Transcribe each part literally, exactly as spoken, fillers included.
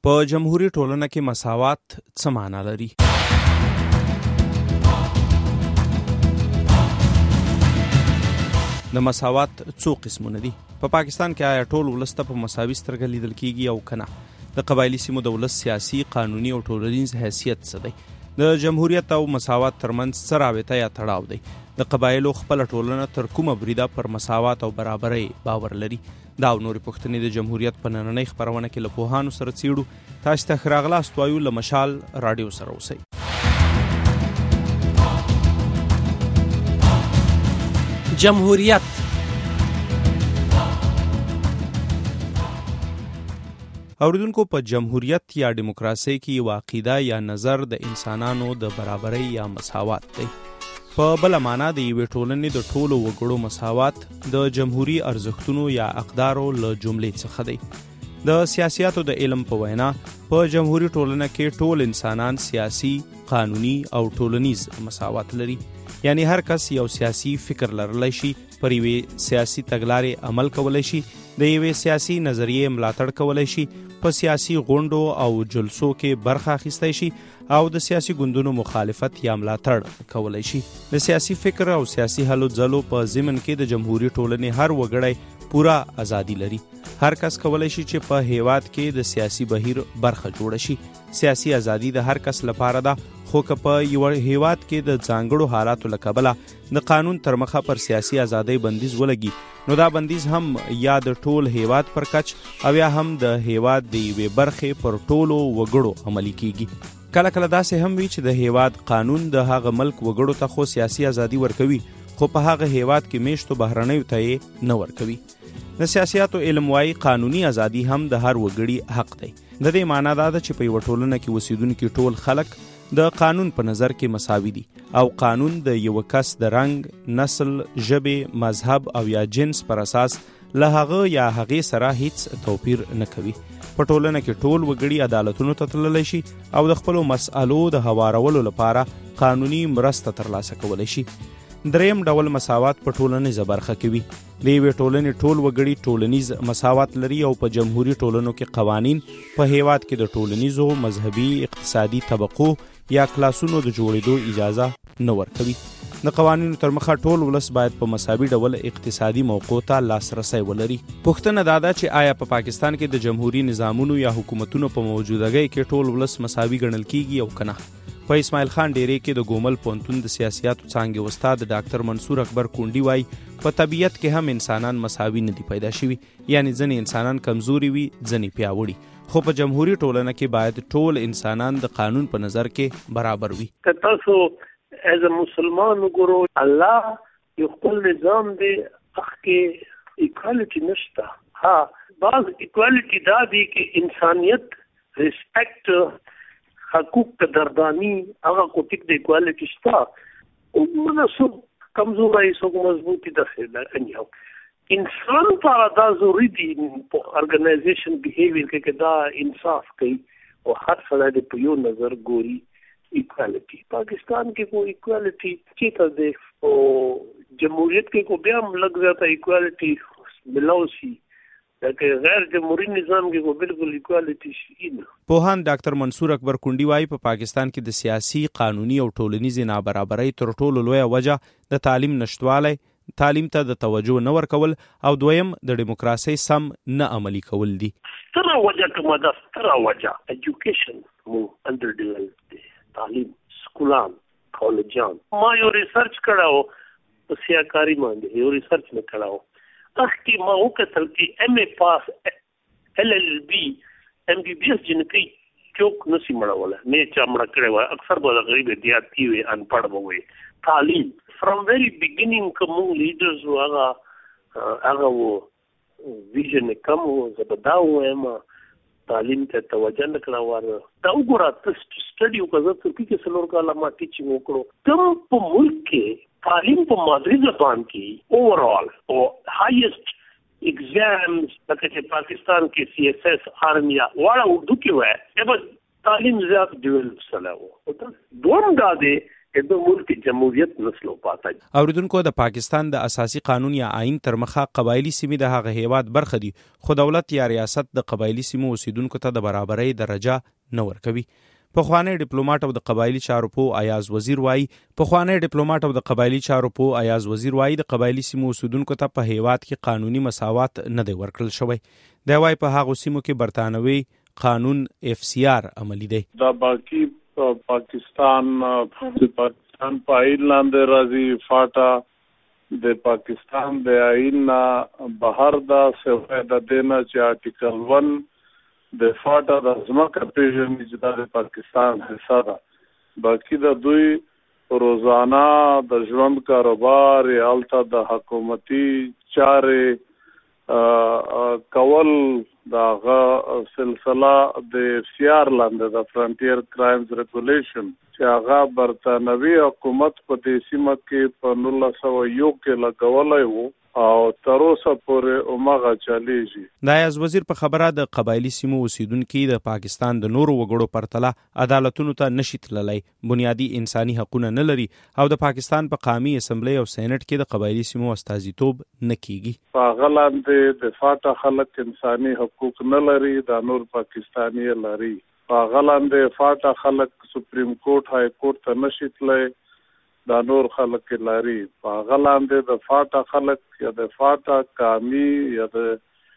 په جمهوریت ټولنه کې مساوات څه معنا لري؟ د مساوات څو قسمونه دي؟ په پاکستان کې آیا ټول ولس ته په مساوي سترګه لیدل کیږي او کنه؟ د قبایلی سیمو د ولس سیاسي، قانوني او ټولنیز حیثیت څه دی؟ د جمهوریت او مساوات ترمنځ څه رابطه یا تړاو دی؟ د قبایلو خپل ټولنه تر کومه بریده پر مساوات او برابرۍ باور لري؟ دا او نورې پوښتنې د جمهوریت په نننۍ خپرونه کې له پوهانو سره څیړو. تاسو ته ښه راغلاست وایو. له مشال راډیو سره اوسئ. جمهوریت اوریدونکو، په جمهوریت یا دیموکراسي کې یو عقیده یا نظر د انسانانو د برابرۍ یا مساوات دی. په بل معنا د یوې ټولنې د ټولو وګړو مساوات د جمهوري ارزښتونو یا اقدارو له جملې څخه دی. د سیاستو د علم په وینا په جمهوري ټولنه کې ټول انسانان سیاسي، قانوني او ټولنیز مساوات لري. یعنی هر کس یو سیاسي فکر لرلی شي، پر یوې سیاسي تګلارې عمل کولی شي، د یوې سیاسي نظریې ملاتړ کولی شي، په سیاسي غونډو او جلسو کې برخه اخیستی شي او د سیاسي ګوندونو مخالفت یا ملاتړ کولی شي. د سیاسي فکر او سیاسي هلو ځلو په ضمن کې د جمهوري ټولنې هر وګړی پوره ازادي لري. هر کس کولی شي چې په هیواد کې د سیاسي بهیر برخه جوړ شي. سیاسي ازادي د هر کس لپاره ده، خو که په یو هیواد کې د ځانګړو حالاتو له کبله د قانون تر مخه پر سیاسي ازادۍ بندیز ولګي، نو دا بندیز هم یا د ټول هیواد پر کچ او یا هم د هیواد د یوې برخې پر ټولو وګړو عملي کیږي. کله کله داسې هم وي چې د هیواد قانون د هغه ملک وګړو ته خو سیاسي ازادي ورکوي، خو په هغه هیواد کې میشتو بهرنیو ته یې نه ورکوي. د سیاسياتو علم وايي قانوني ازادي هم د هر وګړي حق دی. د دې معنی دا ده چې په یو ټولنه کې اوسیدونکي ټول خلک د قانون په نظر کې مساوي دي او قانون د یو کس د رنګ، نسل، ژبې، مذهب او یا جنس پر اساس له هغه یا هغې سره هیڅ توپیر نه کوي. په ټولنه کې ټول وګړي عدالتونو ته تللی شي او د خپلو مسألو د هوارولو لپاره قانوني مرسته ترلاسه کولی شي. دریم ډول مساوات په ټولنیزه برخه کې وي. د یوې ټولنې ټول وګړي ټولنیز مساوات لري او په جمهوري ټولنو کې قوانین په هیواد کې د ټولنیزو، مذهبي، اقتصادي طبقو یا کلاسونو د جوړېدو اجازه نه ورکوي. د قوانینو تر مخه ټول ولس باید په مساوي ډول اقتصادي موقعو ته لاسرسی ولري. پوښتنه دا ده چې آیا په پاکستان کې د جمهوري نظامونو یا حکومتونو په موجودګۍ کې ټول ولس مساوي ګڼل کیږي او کنه؟ په اسماعیل خان ډیری کې د ګومل پوهنتون د سیاسياتو څانګې استاد ډاکټر منصور اکبر کونډي وایي په طبیعت کې هم انسانان مساوي نه دي پیدا شوي، یعنی ځینې انسانان کمزوري وي، ځینې پیاوړي، خو په جمهوري ټولنه کې باید ټول انسانان د قانون په نظر کې برابر وي. که تاسو از مسلمان وګورو، الله یو خپل نظام دی، هغه کې ایکوالټي نشته. ها، بعض ایکوالټي دا دی چې انسانیت، ریسپیکټ، حقوق قدردانی، هغه کو ټیک د ایکوالټي شته. او موږ سو کمزوري سو مضبوطی د خیر انیو انسان لپاره دا ضروري دي په ارګنایزیشن بیهیویر کې دا انصاف کوي او هر څه د په یو نظر ګوري. ایکوالټي پاکستان کې کو ایکوالټي چې د او جمهوریت کې کو بیا لګ زیاته ایکوالټي ملوسی، لکه غیر جمهوری نظام کې کو بالکل ایکوالټي شي نه. پوهان ډاکټر منصور اکبر کونډي وايي په پاکستان کې د سیاسي، قانوني او ټولنیزې نابرابرۍ تر ټولو لویه وجه د تعلیم نشټوالی، تعلیم ته د توجه نه ورکول او دویم د دیموکراسۍ سم نه عملي کول دي. ستره وجه کومه ده؟ ستره وجه ایجوکیشن مو انډر ډیولپډ دی. تعلیم، سکولان، کالجان. ما یو ریسرچ کړاو په سیاکاری باندې، یو ریسرچ نه کړاو. اخی ما وکتل چې ایم ای پاس، ایل ایل بی، ایم بی بی ایس جنکی چوک نسی مړوله، نه چا مړه کړی وای. اکثر به د غریب دیاتی وي، انپړ به وي. تعلیم فرام ویری بیګینینګ کوم لیډرز هغه هغه وو ویژن کم وو. زه به دا وایم تعلیم ته توجه نه کړه واره. دا وګوره ته سټډي وکړه، ترکي کې څلور کاله ما ټیچینګ وکړو. کوم په ملک کې تعلیم په مادری زبان کې اوورال او هایست ایگزامز لکه چې پاکستان کې سی ایس ایس، آرمیا واړه اردو کې وای، به تعلیم زیات ډیولپ سره وو. دوم دا دی که د ملک جمهوریت نسلو پاتا. اوریدونکو د پاکستان د اساسي قانون یا آئین تر مخه قبایلی سیمې د هغه هیواد برخه دي، خو دولت یا ریاست د قبایلی سیمو اوسیدونکو ته د برابرۍ درجه نه ورکوي. پخوانی ډیپلوماټ او د قبایلی چارو پوه ایاز وزیر وایي پخوانی ډیپلوماټ او د قبایلی چارو پوه ایاز وزیر وایي د قبایلی سیمو اوسیدونکو ته په هیواد کې قانوني مساوات نه دی ورکړل شوی. دی وایي په هغو سیمو کې برتانوي قانون اف سی آر عملی دی. دا باقی پاکستان د پاکستان په آئین لاندې راځي، فاټا د پاکستان د آئین نه بهر دا سوی د دینا چې آرټیکل ون د فاټا د ځمکه پیژني چې دا د پاکستان حصہ ده. باقی د دوی روزانه د ژوند کاروبار هلته د حکومتي چارې کول د هغه سلسله د اف سی آر لاندې د فرنټیر کرایمز ریګولیشن چې هغه برتانوي حکومت په دې سیمه کې په نولس سوه یو کې لګولی و او تر اوسه پورې هماغه چلیږي. د ایاز وزیر په خبره د قبایلی سیمو اوسیدونکي د پاکستان د نورو وګړو پرتله عدالتونو ته نشي تللی، بنیادي انساني حقونه نه لري او د پاکستان په قومي اسمبلی او سینټ کې د قبایلی سیمو استازیتوب نه کیږي. په هغه لاندې د فاټا خلک انساني حقوق نه لري، د نور پاکستاني لري. په هغه لاندې فاټا خلک سپریم کورټ های کورټ ته نشي تللی، دا نور خلک لري. په هغه لاندې د فاټا خلک یا د فاټا قومي یا د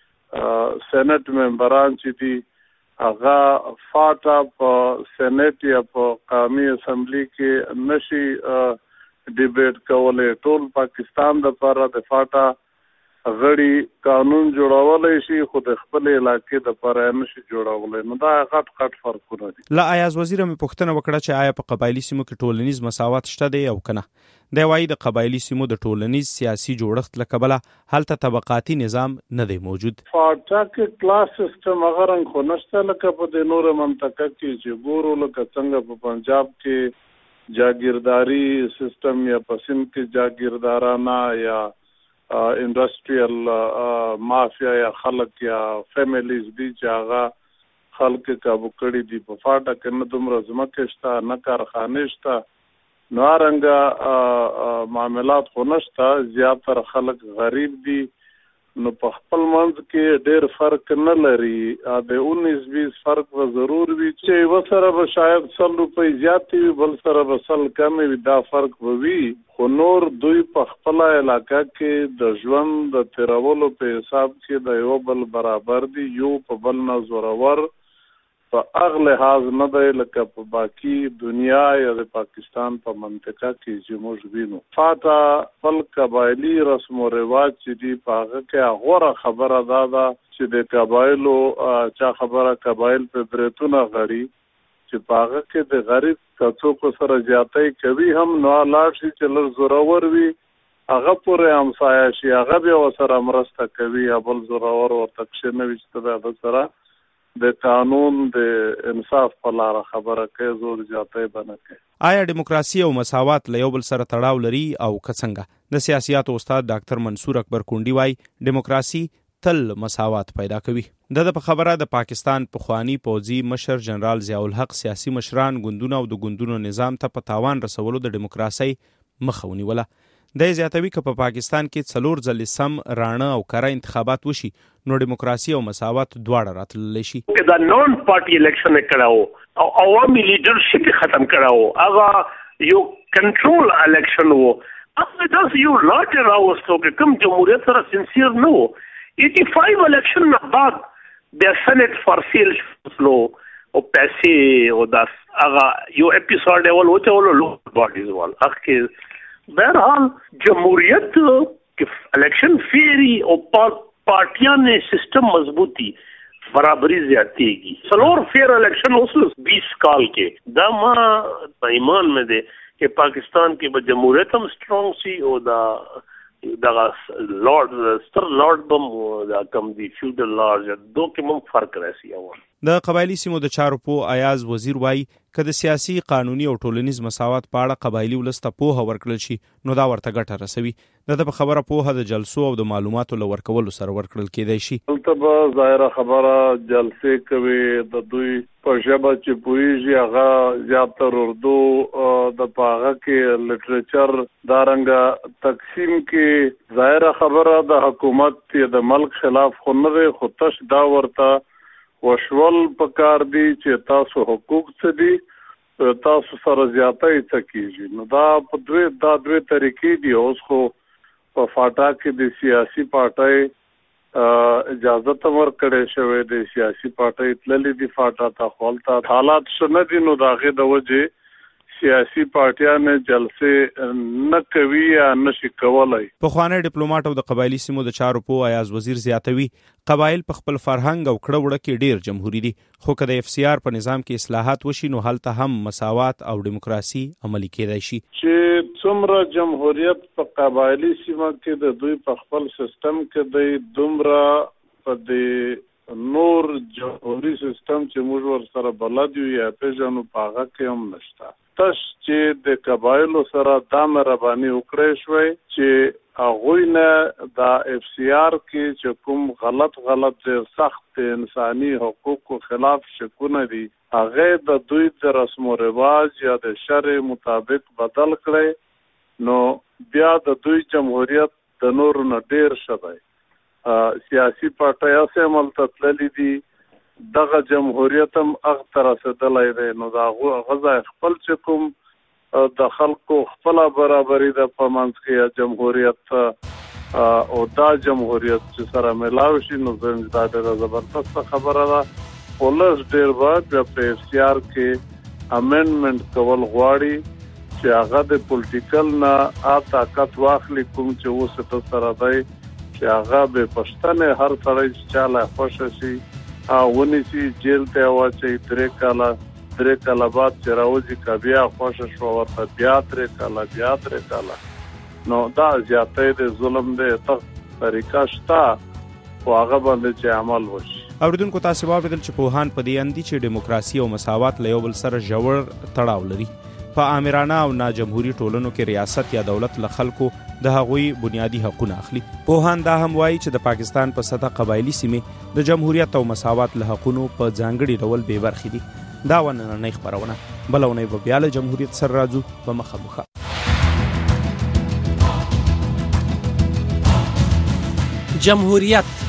سینټ ممبران چې دي هغه فاټا په سینټ یا په قومي اسمبلی کې نشي ډیبیټ کولی. ټول پاکستان دپاره د فاټا غړي قانون جوړولی شي خو د خپل علاقې دپاره نشي جوړولی. نو دا غټ غټ فرقونه دي. له ایاز وزیر مې پوښتنه وکړه چې آیا په قبایلي سیمو کې ټولنیز مساوات شته دی او که نه. دی وایي د قبایلي سیمو د ټولنیز سیاسي جوړښت له کبله هلته طبقاتي نظام نه دی موجود. فاټا کې کلاس سیسټم هغه رنګ خو نشته لکه په د نوره منطقه کې چې ګورو، لکه څنګه په پنجاب کې جاگیرداری سیسټم یا په سند کې جاگیردارانه یا انډسټریل مافیا یا خلک یا فیملیز دي چې هغه خلک کابو کړي دي. په فاټا کې نه دومره ځمکې شته، نه کارخانې شته، نو هرنګه معاملات خو نشته. زیاتره خلک غریب دي، نو په خپل منځ کې ډېر فرق نه لري. د انیس بیس فرق به ضرور وي چې یوه سره به شاید سل روپۍ زیاتې وي، بل سره به سل کمې وي، دا فرق به وي. خو نور دوی په خپله علاقه کې د ژوند د تیرولو په حساب کې د یو بل برابر دي، یو په بل نه زورور په هغه لحاظ نه دی لکه په باقي دنیا یا د پاکستان په منطقه کې چې موږ وینو. فاټا خپل قبایلي رسم و رواج چې دي په هغه کې غوره خبره دا ده چې د قبایلو چا خبره قبایل په بریتونه غړي چې په هغه کې د غریب که څوک سره زیاتی کوي هم نو لاړ شي چې لږ زورور وي هغه پورې همسایه شي، هغه بیا ورسره مرسته کوي، یا بل زورور ورته کښې نه وي چې ته د هغه سره د قانون د انصاف په لاره خبره کوي، زور زیاتی به نه کوي. آیا دیموکراسي او مساوات له یو بل سره تړاو لري او که څنګه؟ د سیاسیاتو استاد ډاکټر منصور اکبر کونډي وایي دیموکراسي تل مساوات پیدا کوي. د په خبره د پاکستان پخوانی پوځي مشر جنرال ضیاء الحق سیاسي مشران ګوندونه او د ګوندونو نظام ته په تاوان رسولو د دیموکراسي مخه ونیوله. د زیاتوي که په پاکستان کې څلور ځلې سم راڼه او کره انتخابات وشي نو دیموکراسي او مساوات دواړه راتللی شي. دا نون پارټي الیکشن کړه او عوامي لیډرشپ ختم کړه، هغه یو کنټرول الیکشن وو. هغه تاسو یو لاټ راوستو چې کوم جمهوریت سره سنسیر نه وو. پنځه ویشت الیکشن نه بعد د سېنات فار سیل شلو او پیسې او داس هغه یو اپیسوډ ول وته ول لو باډیز ول اخر بہرحال جمهوریت کې الیکشن فیری او پارټیان نے سسٹم مضبوطی برابری زیاتیږي. څلور فیر الیکشن اوس بیس کال کې دا ما ایمان مې ده چې پاکستان کې به جمهوریت هم سترونګ سی او دا دا لارډ ستر لارډ بم دا کم دی فیوډل لارډ دو کې مم فرق راشي. اول د قبایلی سیمو د چارو په ایاز وزیر وایي که د سیاسي قانوني او ټولنیز مساوات په اړه قبایلی ولس ته پوهه ورکړل شي نو دا ورته ګټه رسوي. د ده په خبره پوهه د جلسو او د معلوماتو له ورکولو سره ورکړل کېدای شي. دلته به ظاهره خبره جلسې کوي د دوی په ژبه چې پوهېږي هغه زیاتر اردو د په هغه کې لټریچر دارنګه تقسیم کې ظاهره خبره د حکومت یا د ملک خلاف خو نه دی، خو تش دا ورته وشول پکار دی چې تاسو حقوق څه دي، تاسو سره زیاتی څه کیږي. نو دا په دوی دا دوی طریقې دي. اوس خو په فاټا کې د سیاسي پارټۍ اجازه ته ورکړې شوې، د سیاسي پارټۍ تللې دي فاټا ته، خو هلته حالات ښه نه دي. نو د هغې د وجې سیاسي پارټیانې جلسې نه کوي یا نشي کولی. پخوانی ډیپلوماټ او د قبایلي سیمو د چارو په ایاز وزیر زیاتوي قبایل په خپل فرهنګ او کړه وړه کې ډیر جمهوری دي، خو که د اف سی آر په نظام کې اصلاحات وشي نو هلته هم مساوات او دیموکراسي عملي کېدای شي. چې څومره جمهوریت په قبایلي سیمه کې د دوی په خپل سیستم کې دی، دومره په د نور جمهوري سیستم چې موږ ور سره بلد یو یا پېژنو په هغه کې هم نشته. تش چې د قبایلو سره دا مهرباني وکړی شوی چې هغوی نه د اف سی آر کې چې کوم غلط غلط ډېر سخت انساني حقوقو خلاف شکونه دي هغه د دوی د رسم و رواج یا د شرع مطابق بدل کړي، نو بیا د دوی جمهوریت د نورو نه ډېر ښه دی. سیاسي پارټۍ هسې عمل ته تللي دي، دغه جمهوریت هم هغه ته رسېدلی دی. نو د هغه ځای خپل چې کوم د خلکو خپله برابري ده په منځ کې یا جمهوریت او دا جمهوریت چې سره میلاو شي نو دا ډېره زبردسته خبره ده. خو لږ ډېر به بیا په اف سی آر کې امینډمنټ کول غواړي چې هغه د پولیټیکل نه آ طاقت واخلي کوم چې اوس ته سره دی چې هغه بې پښتنې هر سړی چې چاله خوښه شي ونیسي، جیل ته واچوي، درې کاله درې کاله بعد چې راوځي که بیا خوښه شوه ورته بیا درې کاله بیا درې کاله. نو دا زیاتی دی، ظلم دی. ته طریقه شته خو هغه باندې چې عمل وشي. اوریدونکو تاسې واورېدل چې پوهان په دې اند دي چې ډیموکراسي او مساوات له یو بل سره ژور تړاو لري. په آمرانه او ناجمهوري ټولنو کې ریاست یا دولت له خلکو د هغوی بنیادی حقونه اخلي. پوهان دا هم وایي چې د پاکستان په سطح قبایلی سیمې د جمهوریت او مساوات له حقونو په ځانګړي ډول بې برخې دي. دا ونننۍ خپرونه بله اونۍ به بیا له جمهوریت سره راځو په مخه مخه. جمهوریت